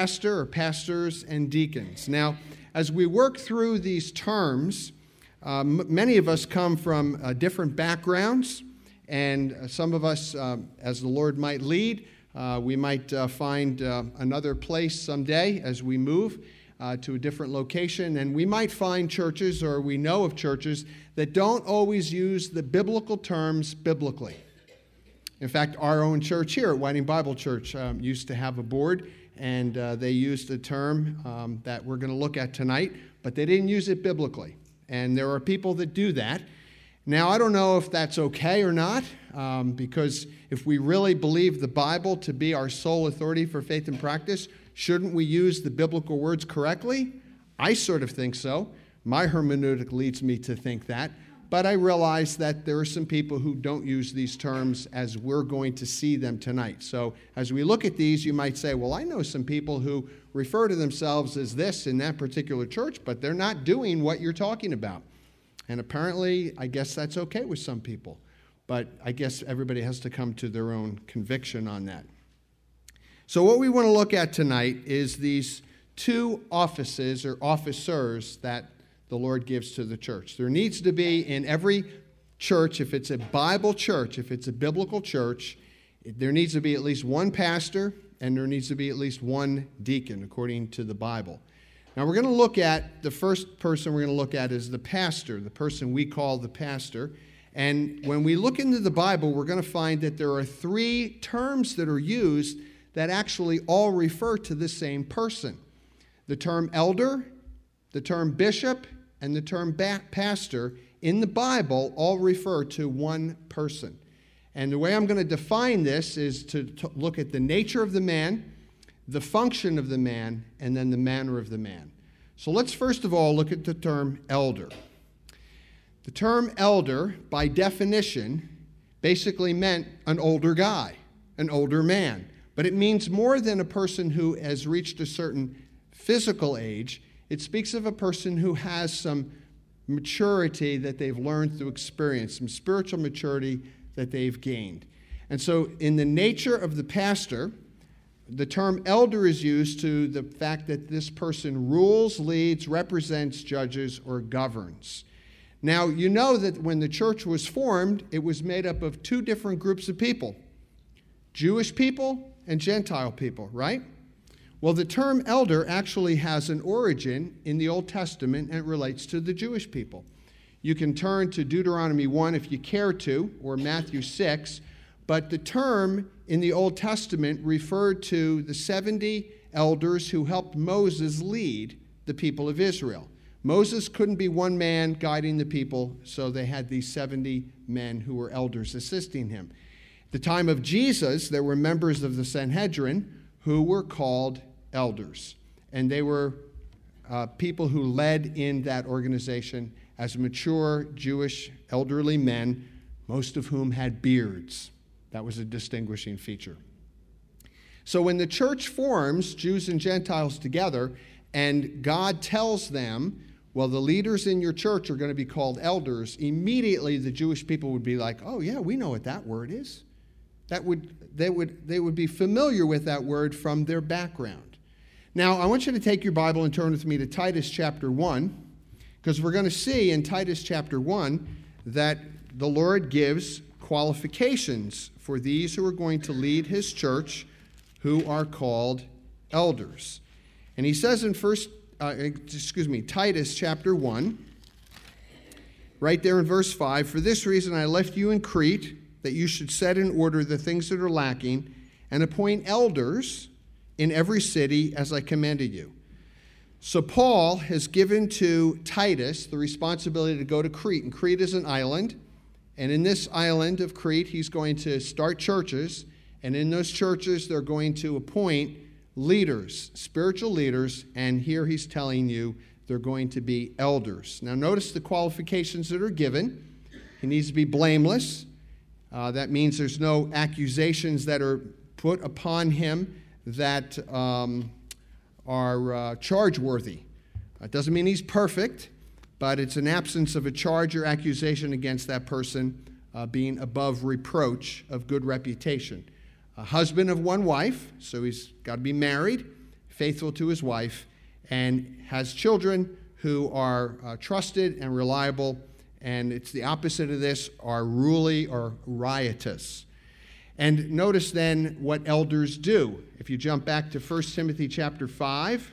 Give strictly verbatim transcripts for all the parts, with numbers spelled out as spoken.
pastor or pastors and deacons. Now, as we work through these terms, uh, m- many of us come from uh, different backgrounds, and uh, some of us, uh, as the Lord might lead, uh, we might uh, find uh, another place someday as we move uh, to a different location, and we might find churches, or we know of churches, that don't always use the biblical terms biblically. In fact, our own church here at Whiting Bible Church um, used to have a board, and uh, they used a term um, that we're going to look at tonight, but they didn't use it biblically. And there are people that do that. Now, I don't know if that's okay or not, um, because if we really believe the Bible to be our sole authority for faith and practice, shouldn't we use the biblical words correctly? I sort of think so. My hermeneutic leads me to think that. But I realize that there are some people who don't use these terms as we're going to see them tonight. So as we look at these, you might say, well, I know some people who refer to themselves as this in that particular church, but they're not doing what you're talking about. And apparently, I guess that's okay with some people. But I guess everybody has to come to their own conviction on that. So what we want to look at tonight is these two offices or officers that the Lord gives to the church. There needs to be in every church, if it's a Bible church, if it's a biblical church, there needs to be at least one pastor and there needs to be at least one deacon, according to the Bible. Now we're going to look at, the first person we're going to look at is the pastor, the person we call the pastor. And when we look into the Bible, we're going to find that there are three terms that are used that actually all refer to the same person. The term elder, the term bishop, and the term ba- pastor in the Bible all refer to one person. And the way I'm going to define this is to, to look at the nature of the man, the function of the man, and then the manner of the man. So let's first of all look at the term elder. The term elder, by definition, basically meant an older guy, an older man. But it means more than a person who has reached a certain physical age. It speaks of a person who has some maturity that they've learned through experience, some spiritual maturity that they've gained. And so in the nature of the pastor, the term elder is used to the fact that this person rules, leads, represents, judges, or governs. Now, you know that when the church was formed, it was made up of two different groups of people, Jewish people and Gentile people, right? Well, the term elder actually has an origin in the Old Testament, and it relates to the Jewish people. You can turn to Deuteronomy one if you care to, or Matthew six, but the term in the Old Testament referred to the seventy elders who helped Moses lead the people of Israel. Moses couldn't be one man guiding the people, so they had these seventy men who were elders assisting him. At the time of Jesus, there were members of the Sanhedrin who were called elders. And they were uh, people who led in that organization as mature Jewish elderly men, most of whom had beards. That was a distinguishing feature. So when the church forms, Jews and Gentiles together, and God tells them, well, the leaders in your church are going to be called elders, immediately the Jewish people would be like, oh yeah, we know what that word is. That would they would they would be familiar with that word from their background. Now, I want you to take your Bible and turn with me to Titus chapter one, because we're going to see in Titus chapter one that the Lord gives qualifications for these who are going to lead his church, who are called elders. And he says in first, uh, excuse me, Titus chapter one, right there in verse five, for this reason I left you in Crete, that you should set in order the things that are lacking, and appoint elders in every city as I commanded you. So Paul has given to Titus the responsibility to go to Crete. And Crete is an island. And in this island of Crete, he's going to start churches. And in those churches, they're going to appoint leaders, spiritual leaders. And here he's telling you they're going to be elders. Now notice the qualifications that are given. He needs to be blameless. Uh, that means there's no accusations that are put upon him that um, are uh, charge-worthy. It doesn't mean he's perfect, but it's an absence of a charge or accusation against that person uh, being above reproach of good reputation. A husband of one wife, so he's got to be married, faithful to his wife, and has children who are uh, trusted and reliable. And it's the opposite of this, are ruly or riotous. And notice then what elders do. If you jump back to First Timothy chapter five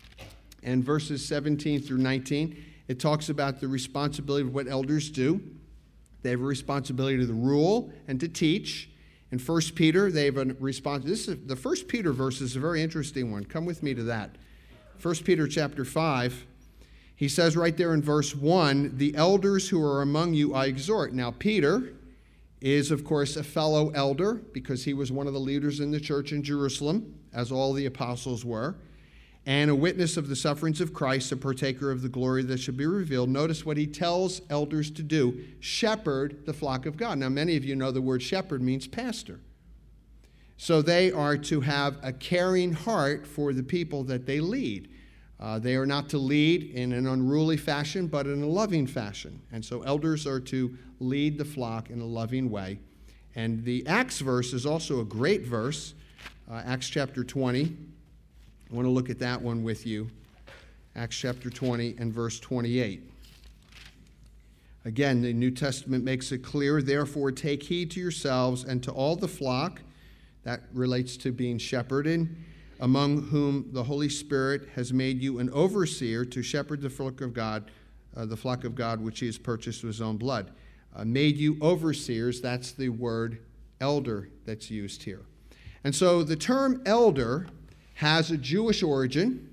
and verses seventeen through nineteen, it talks about the responsibility of what elders do. They have a responsibility to rule and to teach. In First Peter, they have a response. This is the First Peter verse is a very interesting one. Come with me to that. First Peter chapter five. He says right there in verse one, the elders who are among you I exhort. Now, Peter is, of course, a fellow elder because he was one of the leaders in the church in Jerusalem, as all the apostles were, and a witness of the sufferings of Christ, a partaker of the glory that should be revealed. Notice what he tells elders to do: shepherd the flock of God. Now, many of you know the word shepherd means pastor. So they are to have a caring heart for the people that they lead. Uh, they are not to lead in an unruly fashion, but in a loving fashion. And so elders are to lead the flock in a loving way. And the Acts verse is also a great verse, uh, Acts chapter twenty. I want to look at that one with you. Acts chapter twenty and verse twenty-eight. Again, the New Testament makes it clear, therefore take heed to yourselves and to all the flock, that relates to being shepherded, among whom the Holy Spirit has made you an overseer to shepherd the flock of God, uh, the flock of God which he has purchased with his own blood. Uh, made you overseers, that's the word elder that's used here. And so the term elder has a Jewish origin.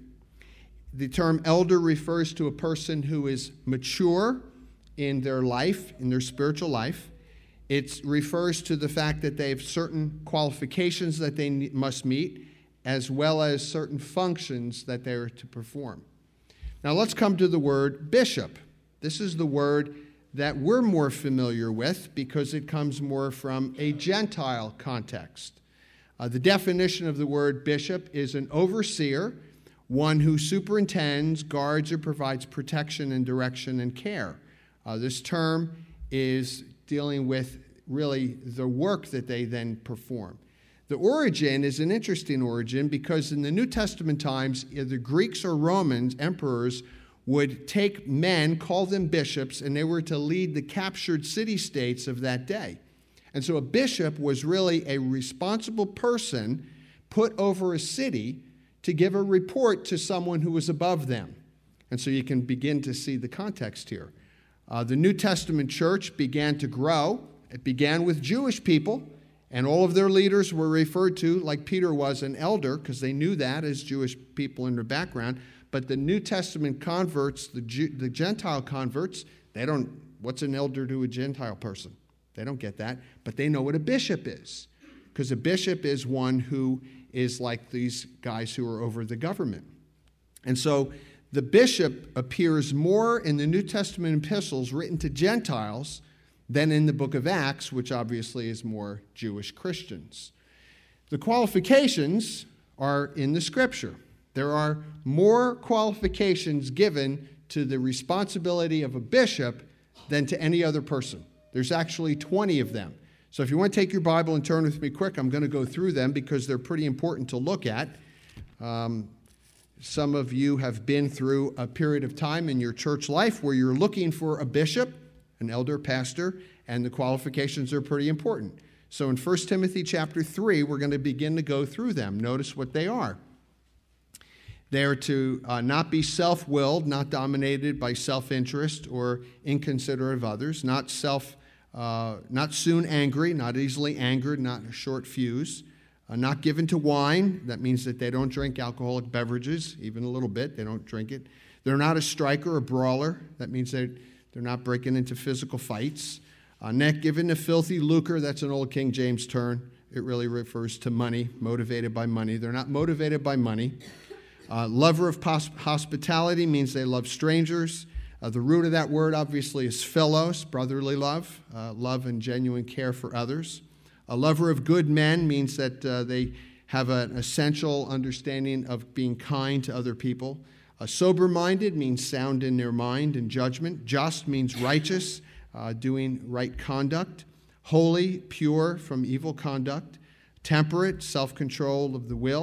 The term elder refers to a person who is mature in their life, in their spiritual life. It refers to the fact that they have certain qualifications that they must meet, as well as certain functions that they're to perform. Now let's come to the word bishop. This is the word that we're more familiar with because it comes more from a Gentile context. Uh, the definition of the word bishop is an overseer, one who superintends, guards, or provides protection and direction and care. Uh, this term is dealing with really the work that they then perform. The origin is an interesting origin because in the New Testament times, the Greeks or Romans emperors would take men, call them bishops, and they were to lead the captured city-states of that day. And so a bishop was really a responsible person put over a city to give a report to someone who was above them. And so you can begin to see the context here. Uh, the New Testament church began to grow. It began with Jewish people. And all of their leaders were referred to, like Peter was, an elder, because they knew that as Jewish people in their background. But the New Testament converts, the, Jew, the Gentile converts, they don't, what's an elder to a Gentile person? They don't get that. But they know what a bishop is, because a bishop is one who is like these guys who are over the government. And so the bishop appears more in the New Testament epistles written to Gentiles than in the book of Acts, which obviously is more Jewish Christians. The qualifications are in the Scripture. There are more qualifications given to the responsibility of a bishop than to any other person. There's actually twenty of them. So if you want to take your Bible and turn with me quick, I'm going to go through them because they're pretty important to look at. Um, some of you have been through a period of time in your church life where you're looking for a bishop, an elder, pastor, and the qualifications are pretty important. So in First Timothy chapter three, we're going to begin to go through them. Notice what they are. They are to uh, not be self-willed, not dominated by self-interest or inconsiderate of others, not self, uh, not soon angry, not easily angered, not a short fuse, uh, not given to wine. That means that they don't drink alcoholic beverages, even a little bit. They don't drink it. They're not a striker, a brawler. That means they They're not breaking into physical fights. Uh, not given to filthy lucre. That's an old King James term. It really refers to money, motivated by money. They're not motivated by money. Uh, lover of pos- hospitality means they love strangers. Uh, the root of that word, obviously, is philos, brotherly love, uh, love and genuine care for others. A lover of good men means that uh, they have an essential understanding of being kind to other people. Uh, sober-minded means sound in their mind and judgment. Just means righteous, uh, doing right conduct. Holy, pure from evil conduct. Temperate, self-control of the will.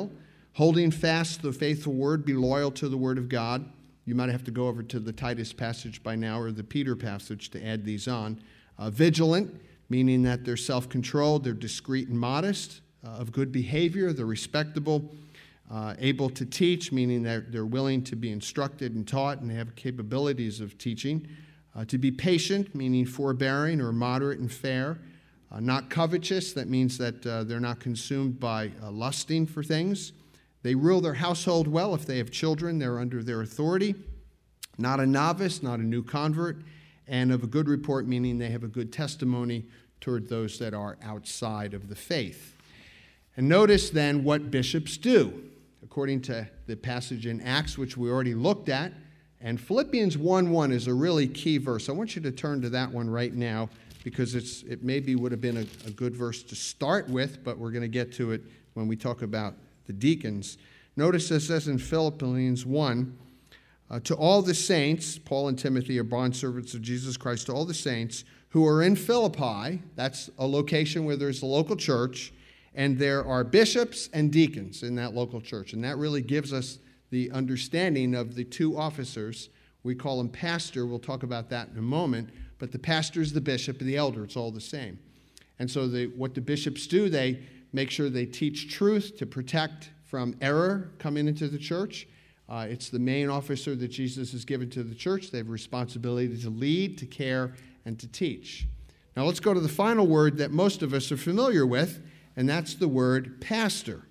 holding fast the faithful word, be loyal to the word of God. You might have to go over to the Titus passage by now or the Peter passage to add these on. Uh, vigilant, meaning that they're self-controlled, they're discreet and modest, uh, of good behavior, they're respectable, uh, able to teach, meaning that they're willing to be instructed and taught and have capabilities of teaching. Uh, to be patient, meaning forbearing or moderate and fair. Uh, not covetous, that means that uh, they're not consumed by uh, lusting for things. They rule their household well. If they have children, they're under their authority. Not a novice, not a new convert, and of a good report, meaning they have a good testimony toward those that are outside of the faith. And notice then what bishops do. According to the passage in Acts, which we already looked at, and Philippians one one is a really key verse. I want you to turn to that one right now because it's it maybe would have been a, a good verse to start with, but we're going to get to it when we talk about the deacons. Notice it says in Philippians one, uh, to all the saints, Paul and Timothy are bondservants of Jesus Christ, to all the saints who are in Philippi, that's a location where there's a local church, and there are bishops and deacons in that local church. And that really gives us the understanding of the two officers. We call them pastor. We'll talk about that in a moment. But the pastor is the bishop and the elder. It's all the same. And so the, what the bishops do, they make sure they teach truth to protect from error coming into the church. Uh, it's the main officer that Jesus has given to the church. They have a responsibility to lead, to care, and to teach. Now let's go to the final word that most of us are familiar with, and that's the word pastor.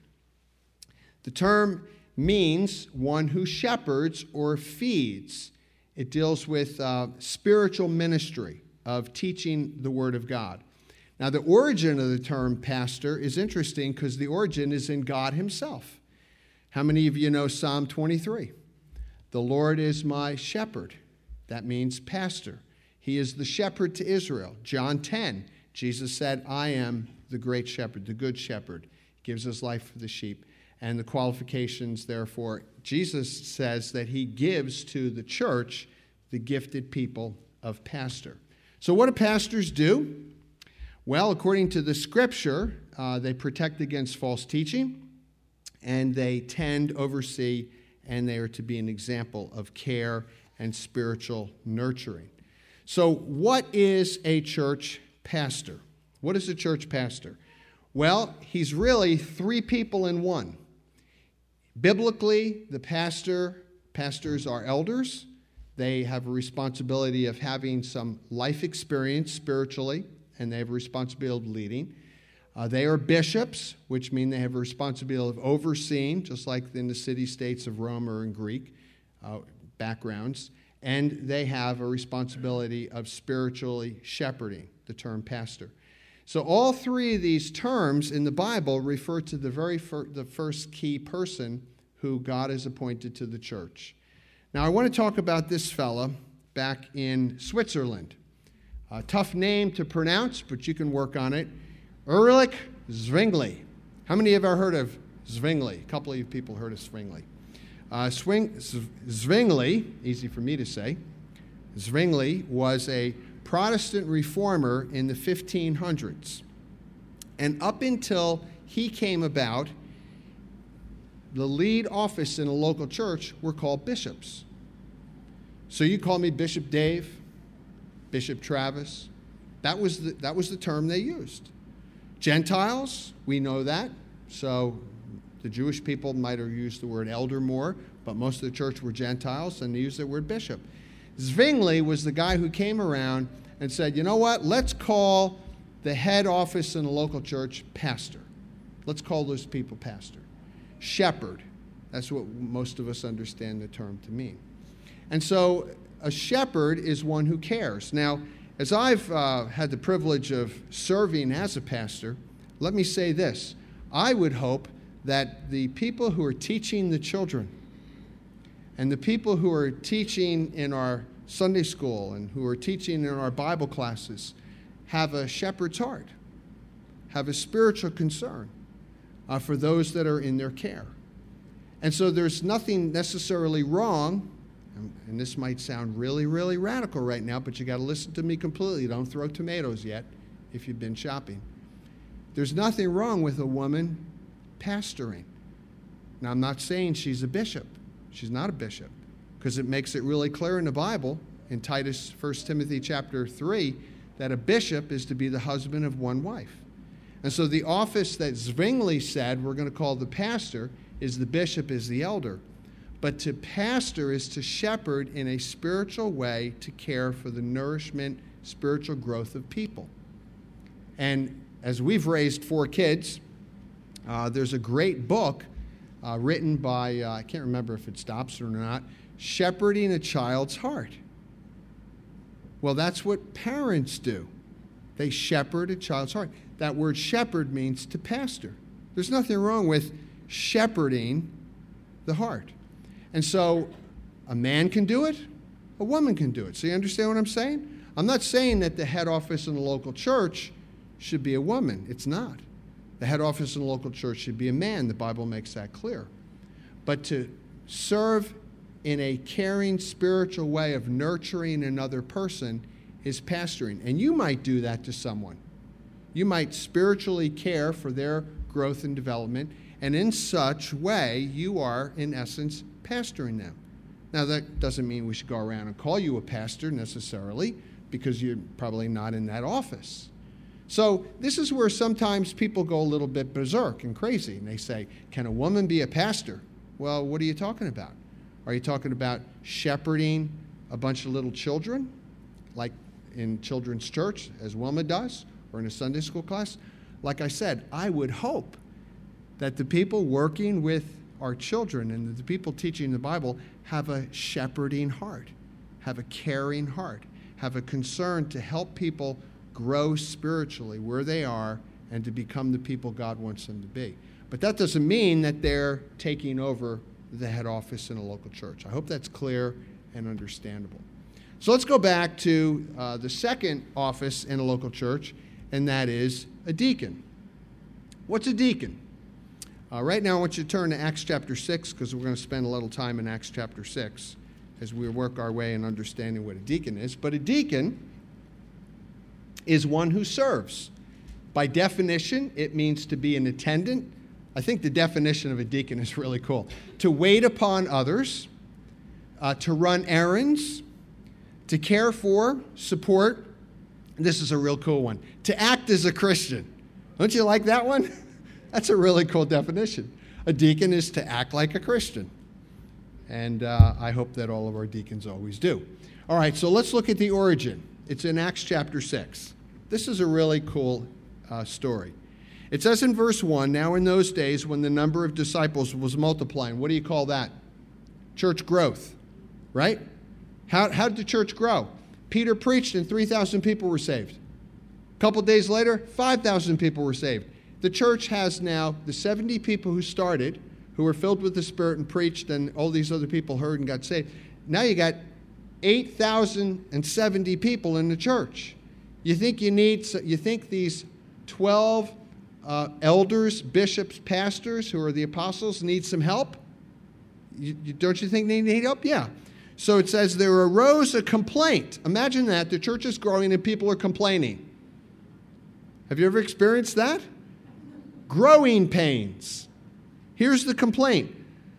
The term means one who shepherds or feeds. It deals with uh, spiritual ministry of teaching the Word of God. Now, the origin of the term pastor is interesting because the origin is in God himself. How many of you know Psalm twenty-three? The Lord is my shepherd. That means pastor. He is the shepherd to Israel. John ten, Jesus said, I am the great shepherd, the good shepherd. He gives his life for the sheep. And the qualifications, therefore, Jesus says that he gives to the church the gifted people of pastor. So what do pastors do? Well, according to the scripture, uh, they protect against false teaching, and they tend, oversee, and they are to be an example of care and spiritual nurturing. So what is a church pastor? What is a church pastor? Well, he's really three people in one. Biblically, the pastor, pastors are elders. They have a responsibility of having some life experience spiritually, and they have a responsibility of leading. Uh, they are bishops, which mean they have a responsibility of overseeing, just like in the city-states of Rome or in Greek uh, backgrounds. And they have a responsibility of spiritually shepherding, the term pastor. So all three of these terms in the Bible refer to the very fir- the first key person who God has appointed to the church. Now, I want to talk about this fella back in Switzerland. A tough name to pronounce, but you can work on it. Ulrich Zwingli. How many have ever heard of Zwingli? A couple of you people heard of Zwingli. Uh, Swing, Zwingli, easy for me to say, Zwingli was a Protestant reformer in the fifteen hundreds. And up until he came about, the lead office in a local church were called bishops. So you call me Bishop Dave, Bishop Travis. That was the, that was the term they used. Gentiles, we know that. So the Jewish people might have used the word elder more, but most of the church were Gentiles, and they used the word bishop. Zwingli was the guy who came around and said, you know what, let's call the head office in a local church pastor. Let's call those people pastor. Shepherd, that's what most of us understand the term to mean. And so a shepherd is one who cares. Now, as I've uh, had the privilege of serving as a pastor, let me say this. I would hope that the people who are teaching the children and the people who are teaching in our Sunday school and who are teaching in our Bible classes have a shepherd's heart, have a spiritual concern uh, for those that are in their care. And so there's nothing necessarily wrong, and, and this might sound really, really radical right now, but you got to listen to me completely. Don't throw tomatoes yet if you've been shopping. There's nothing wrong with a woman pastoring. Now, I'm not saying she's a bishop. She's not a bishop, because it makes it really clear in the Bible, in Titus, First Timothy chapter three, that a bishop is to be the husband of one wife. And so the office that Zwingli said we're going to call the pastor is the bishop is the elder. But to pastor is to shepherd in a spiritual way to care for the nourishment, spiritual growth of people. And as we've raised four kids, uh, there's a great book uh, written by, uh, I can't remember if it's Dobson or not, Shepherding a Child's Heart. Well, that's what parents do. They shepherd a child's heart. That word shepherd means to pastor. There's nothing wrong with shepherding the heart. And so a man can do it, a woman can do it. So you understand what I'm saying? I'm not saying that the head office in the local church should be a woman. It's not. The head office in the local church should be a man. The Bible makes that clear. But to serve in a caring, spiritual way of nurturing another person is pastoring. And you might do that to someone. You might spiritually care for their growth and development, and in such way, you are, in essence, pastoring them. Now, that doesn't mean we should go around and call you a pastor necessarily, because you're probably not in that office. So this is where sometimes people go a little bit berserk and crazy, and they say, can a woman be a pastor? Well, what are you talking about? Are you talking about shepherding a bunch of little children, like in children's church, as Wilma does, or in a Sunday school class? Like I said, I would hope that the people working with our children and the people teaching the Bible have a shepherding heart, have a caring heart, have a concern to help people grow spiritually where they are and to become the people God wants them to be. But that doesn't mean that they're taking over the head office in a local church. I hope that's clear and understandable. So let's go back to uh, the second office in a local church, and that is a deacon. What's a deacon? Uh, right now I want you to turn to Acts chapter six, because we're going to spend a little time in Acts chapter six as we work our way in understanding what a deacon is. But a deacon is one who serves. By definition, it means to be an attendant. I think the definition of a deacon is really cool. To wait upon others, uh, to run errands, to care for, support. This is a real cool one. To act as a Christian. Don't you like that one? That's a really cool definition. A deacon is to act like a Christian. And uh, I hope that all of our deacons always do. All right, so let's look at the origin. It's in Acts chapter six. This is a really cool uh, story. It says in verse one, now in those days when the number of disciples was multiplying, what do you call that? Church growth, right? How, how did the church grow? Peter preached and three thousand people were saved. A couple days later, five thousand people were saved. The church has now the seventy people who started, who were filled with the Spirit and preached, and all these other people heard and got saved. Now you got eight thousand seventy people in the church. You think you need, you think these twelve uh, elders, bishops, pastors, who are the apostles, need some help? You, you, don't you think they need help? Yeah. So it says there arose a complaint. Imagine that. The church is growing and people are complaining. Have you ever experienced that? Growing pains. Here's the complaint.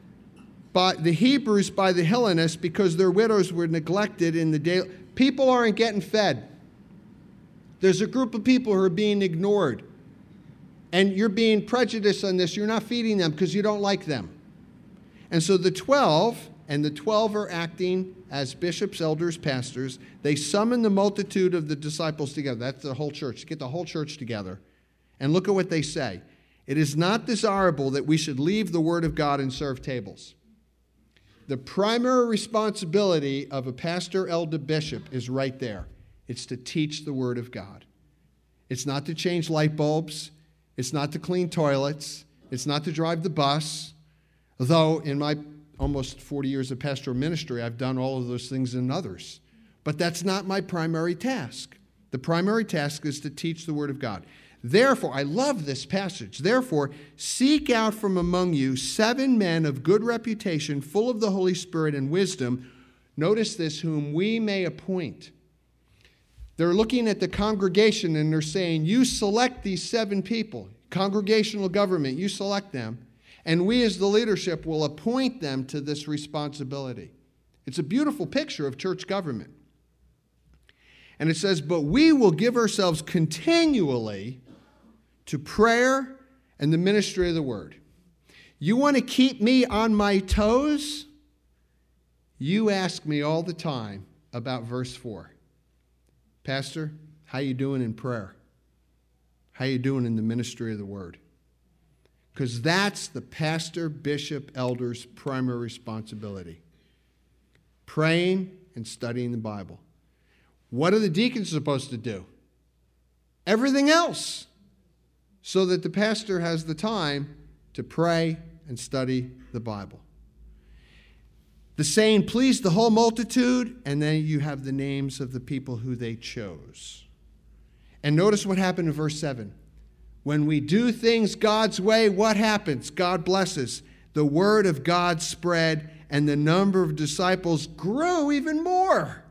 By the Hebrews, by the Hellenists, because their widows were neglected in the day. People aren't getting fed. There's a group of people who are being ignored. And you're being prejudiced on this. You're not feeding them because you don't like them. And so the twelve, and the twelve are acting as bishops, elders, pastors. They summon the multitude of the disciples together. That's the whole church. Get the whole church together. And look at what they say. It is not desirable that we should leave the word of God and serve tables. The primary responsibility of a pastor, elder, bishop is right there. It's to teach the word of God. It's not to change light bulbs. It's not to clean toilets. It's not to drive the bus. Though in my almost forty years of pastoral ministry, I've done all of those things and others. But that's not my primary task. The primary task is to teach the word of God. Therefore, I love this passage. Therefore, seek out from among you seven men of good reputation, full of the Holy Spirit and wisdom. Notice this, whom we may appoint. They're looking at the congregation and they're saying, you select these seven people, congregational government, you select them, And we as the leadership will appoint them to this responsibility. It's a beautiful picture of church government. And it says, but we will give ourselves continually to prayer and the ministry of the word. You want to keep me on my toes? You ask me all the time about verse four. Pastor, how you doing in prayer? How you doing in the ministry of the word? Because that's the pastor, bishop, elder's primary responsibility. Praying and studying the Bible. What are the deacons supposed to do? Everything else. So that the pastor has the time to pray and study the Bible. The saying pleased the whole multitude, and then you have the names of the people who they chose. And notice what happened in verse seven. When we do things God's way, what happens? God blesses. The word of God spread, and the number of disciples grew even more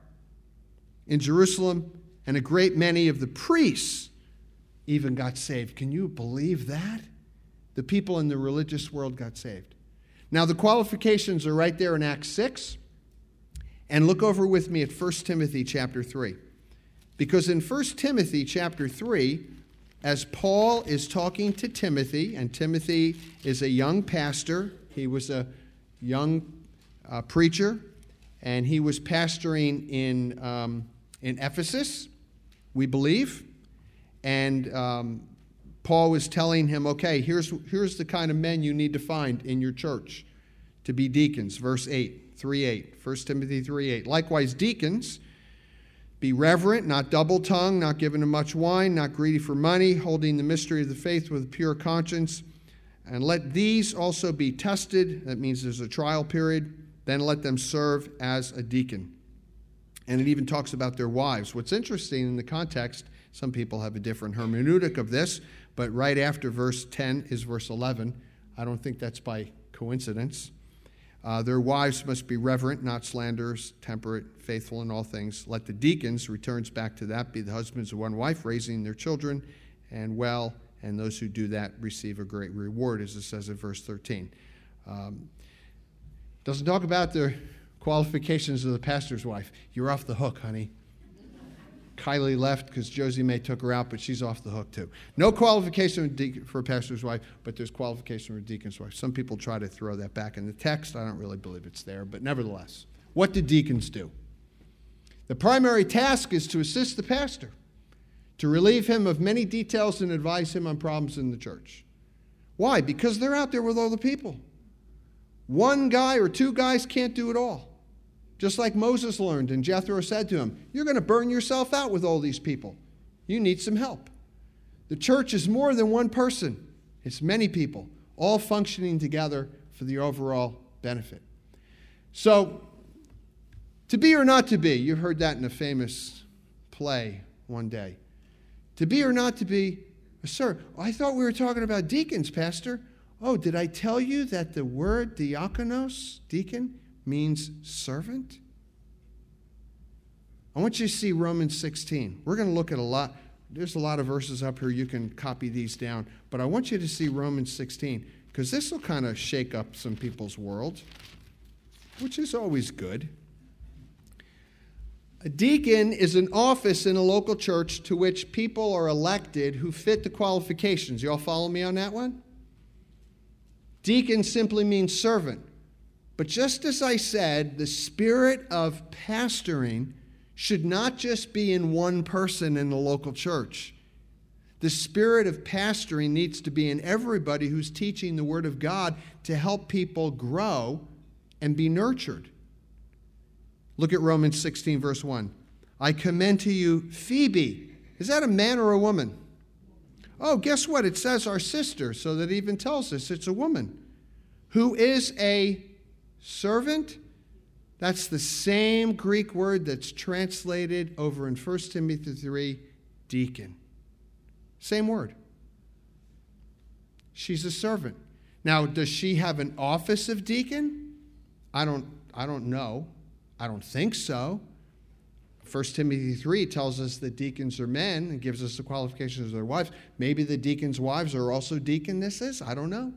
in Jerusalem, and a great many of the priests even got saved. Can you believe that? The people in the religious world got saved. Now, the qualifications are right there in Acts six. And look over with me at First Timothy chapter three. Because in First Timothy chapter three, as Paul is talking to Timothy, and Timothy is a young pastor. He was a young uh, preacher, and he was pastoring in, um, in Ephesus, we believe. And um, Paul was telling him, okay, here's, here's the kind of men you need to find in your church to be deacons. Verse eight, three eight, First Timothy three eight. Likewise, deacons, be reverent, not double-tongued, not given to much wine, not greedy for money, holding the mystery of the faith with a pure conscience. And let these also be tested. That means there's a trial period. Then let them serve as a deacon. And it even talks about their wives. What's interesting in the context, some people have a different hermeneutic of this, but right after verse ten is verse eleven. I don't think that's by coincidence. Uh, their wives must be reverent, not slanderers, temperate, faithful in all things. Let the deacons, returns back to that, be the husbands of one wife, raising their children, and well, and those who do that receive a great reward, as it says in verse thirteen. Um, doesn't talk about the qualifications of the pastor's wife. You're off the hook, honey. Kylie left because Josie May took her out, but she's off the hook too. No qualification for a pastor's wife, but there's qualification for a deacon's wife. Some people try to throw that back in the text. I don't really believe it's there, but nevertheless, what do deacons do? The primary task is to assist the pastor, to relieve him of many details and advise him on problems in the church. Why? Because they're out there with all the people. One guy or two guys can't do it all. Just like Moses learned, and Jethro said to him, you're going to burn yourself out with all these people. You need some help. The church is more than one person. It's many people, all functioning together for the overall benefit. So, to be or not to be, you heard that in a famous play one day. To be or not to be, sir, I thought we were talking about deacons, Pastor. Oh, did I tell you that the word diakonos, deacon, means servant? I want you to see Romans sixteen. We're going to look at a lot. There's a lot of verses up here. You can copy these down. But I want you to see Romans sixteen, because this will kind of shake up some people's worlds, which is always good. A deacon is an office in a local church to which people are elected who fit the qualifications. You all follow me on that one? Deacon simply means servant. But just as I said, the spirit of pastoring should not just be in one person in the local church. The spirit of pastoring needs to be in everybody who's teaching the Word of God to help people grow and be nurtured. Look at Romans sixteen, verse one. I commend to you Phoebe. Is that a man or a woman? Oh, guess what? It says our sister, so that even tells us it's a woman. Who is a servant? That's the same Greek word that's translated over in First Timothy three, deacon. Same word. She's a servant. Now, does she have an office of deacon? I don't, I don't know. I don't think so. First Timothy three tells us that deacons are men and gives us the qualifications of their wives. Maybe the deacons' wives are also deaconesses. I don't know.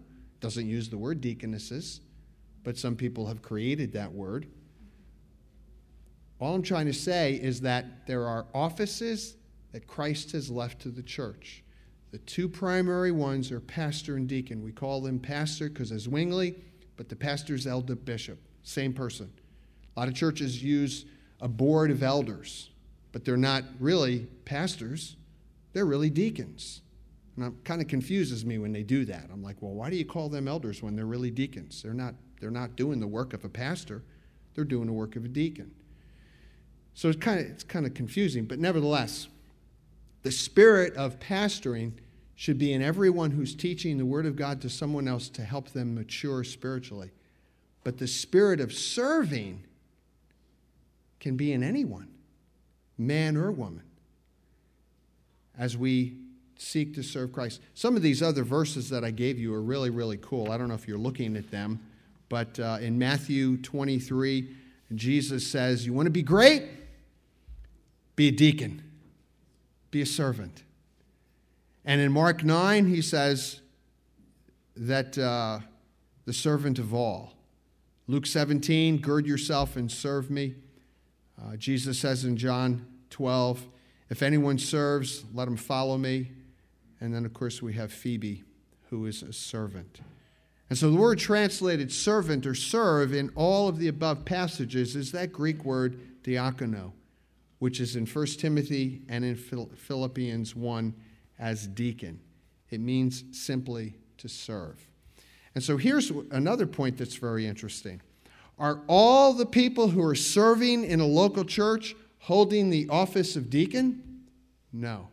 doesn't use the word deaconesses, but some people have created that word. All I'm trying to say is that there are offices that Christ has left to the church. The two primary ones are pastor and deacon. We call them pastor because of Zwingli, but the pastor's elder bishop, same person. A lot of churches use a board of elders, but they're not really pastors. They're really deacons. And it kind of confuses me when they do that. I'm like, well, why do you call them elders when they're really deacons? They're not, they're not doing the work of a pastor. They're doing the work of a deacon. So it's kind of, it's kind of confusing, but nevertheless, the spirit of pastoring should be in everyone who's teaching the Word of God to someone else to help them mature spiritually. But the spirit of serving can be in anyone, man or woman, as we seek to serve Christ. Some of these other verses that I gave you are really, really cool. I don't know if you're looking at them, but uh, in Matthew twenty-three, Jesus says, you want to be great? Be a deacon. Be a servant. And in Mark nine, he says that uh, the servant of all. Luke seventeen, gird yourself and serve me. Uh, Jesus says in John twelve, if anyone serves, let him follow me. And then, of course, we have Phoebe, who is a servant. And so the word translated servant or serve in all of the above passages is that Greek word diakono, which is in First Timothy and in Philippians one as deacon. It means simply to serve. And so here's another point that's very interesting. Are all the people who are serving in a local church holding the office of deacon? No.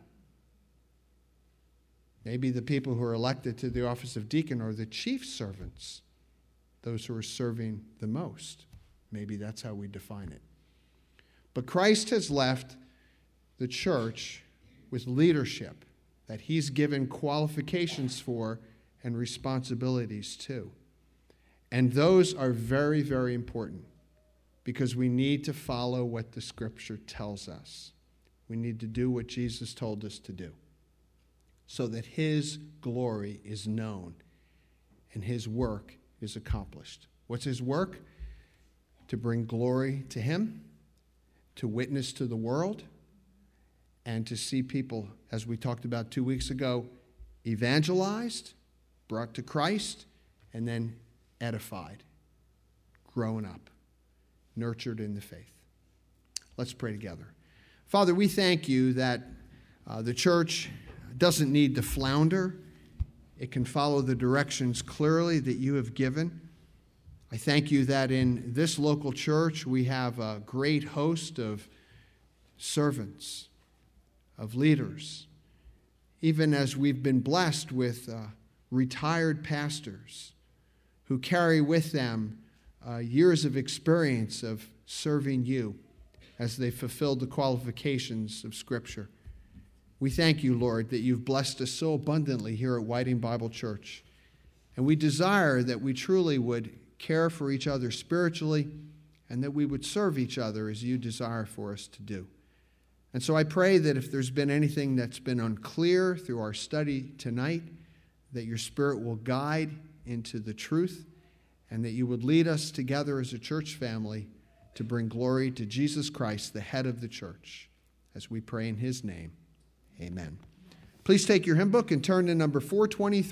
Maybe the people who are elected to the office of deacon are the chief servants, those who are serving the most. Maybe that's how we define it. But Christ has left the church with leadership that he's given qualifications for and responsibilities to. And those are very, very important because we need to follow what the Scripture tells us. We need to do what Jesus told us to do so that his glory is known and his work is accomplished. What's his work? To bring glory to him, to witness to the world, and to see people, as we talked about two weeks ago, evangelized, brought to Christ, and then edified, grown up, nurtured in the faith. Let's pray together. Father, we thank you that uh, the church doesn't need to flounder. It can follow the directions clearly that you have given. I thank you that in this local church we have a great host of servants, of leaders, even as we've been blessed with uh, retired pastors who carry with them uh, years of experience of serving you as they fulfilled the qualifications of Scripture. We thank you, Lord, that you've blessed us so abundantly here at Whiting Bible Church. And we desire that we truly would care for each other spiritually and that we would serve each other as you desire for us to do. And so I pray that if there's been anything that's been unclear through our study tonight, that your Spirit will guide into the truth and that you would lead us together as a church family to bring glory to Jesus Christ, the head of the church. As we pray in his name, amen. Please take your hymn book and turn to number four twenty-three.